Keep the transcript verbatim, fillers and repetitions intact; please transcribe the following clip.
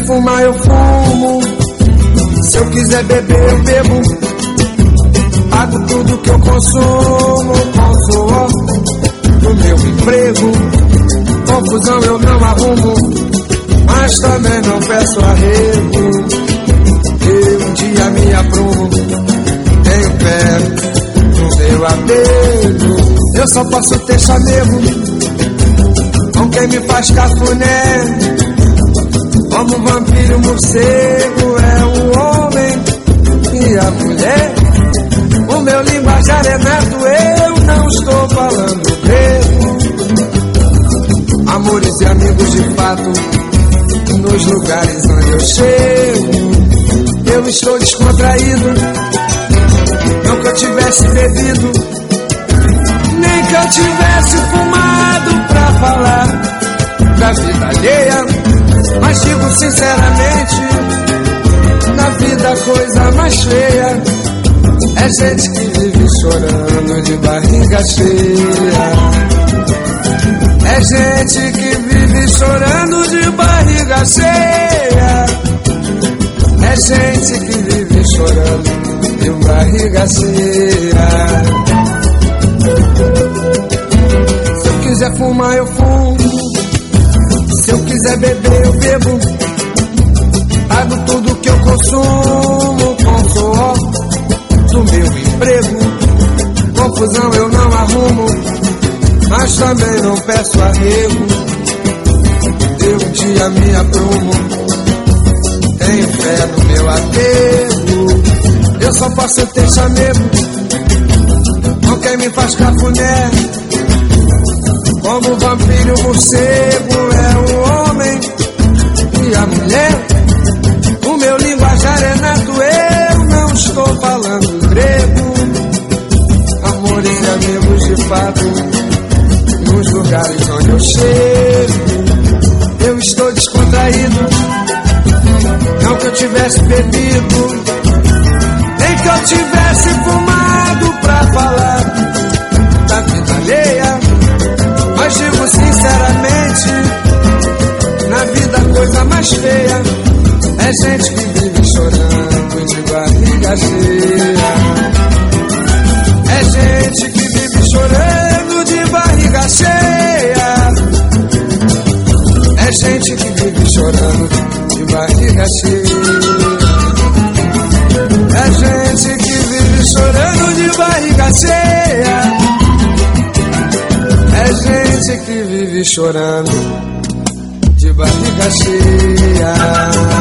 quiser fumar eu fumo, se eu quiser beber eu bebo, pago tudo que eu consumo com suor do meu emprego. Confusão eu não arrumo, mas também não peço arrego. Eu um dia me aprumo, tenho pé no meu apego. Eu só posso ter chamego com quem me faz cafuné. Como vampiro, morcego é o homem e a mulher. O meu linguajar é neto, eu não estou falando grego. Amores e amigos de fato, nos lugares onde eu chego, eu estou descontraído. Não que eu tivesse bebido, nem que eu tivesse fumado pra falar da vida alheia. Mas digo sinceramente, na vida a coisa mais feia é gente que vive chorando de barriga cheia. É gente que vive chorando de barriga cheia. É gente que vive chorando de barriga cheia. Se eu quiser fumar eu fumo, se eu quiser beber eu bebo, pago tudo que eu consumo com suor do meu emprego. Confusão eu não arrumo, mas também não peço arrego. Eu um dia me aprumo, tenho fé no meu apego. Eu só posso ter chamego com quem me faz cafuné. Como vampiro, morcego é o homem e a mulher. O meu linguajar é nato, eu não estou falando grego. Amores e amigos de fato, nos lugares onde eu chego, eu estou descontraído. Não que eu tivesse bebido, nem que eu tivesse fumado pra falar da vida alheia. Mas digo sinceramente, na vida a coisa mais feia é gente que vive chorando de barriga cheia. É gente que vive chorando de barriga cheia. É gente que vive chorando de barriga cheia. É gente que vive chorando de barriga cheia. É gente que vive chorando de barriga cheia.